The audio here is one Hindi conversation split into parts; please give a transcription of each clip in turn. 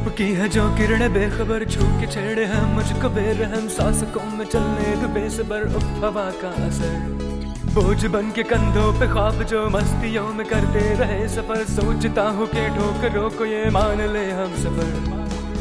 धूप की है जो किरणें बेखबर छू के छेड़े हैं मुझको बेरहम सांसों में चलने दो बेसबर उफ हवा का असर बोझ बन के कंधों पे ख्वाब जो मस्तियों में करते रहे सफर सोचता हूँ कि ठोकरों को ये मान ले हम सफर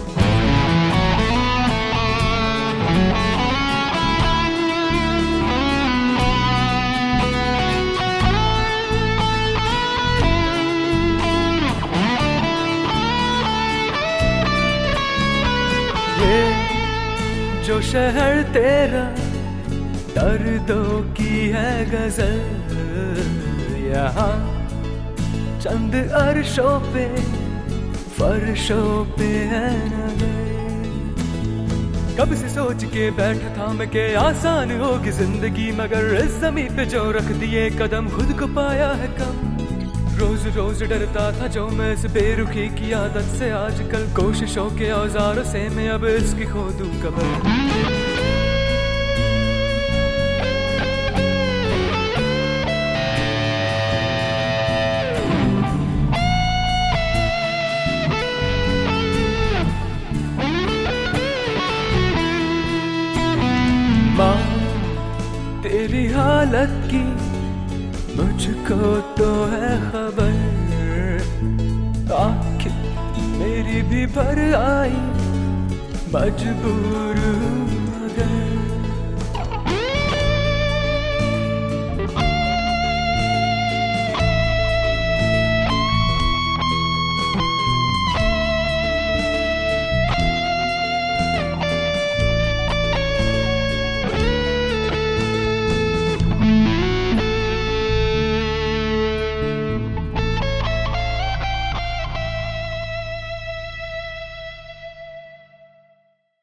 जो शहर तेरा दर्दों की है गजल यहाँ चंद अर्शों पे फर्शों पे है नजर कब से सोच के बैठा था मैं कि आसान होगी जिंदगी मगर इस ज़मीन पे जो रख दिए कदम खुद को पाया है कम रोज रोज डरता था जो मैं इस बेरुखी की आदत से आजकल कोशिशों के औजारों से मैं अब इसकी खो दूं कबर माँ तेरी हालत की मुझको तो है खबर आँखें मेरी भी भर आई मजबूर हूँ अगर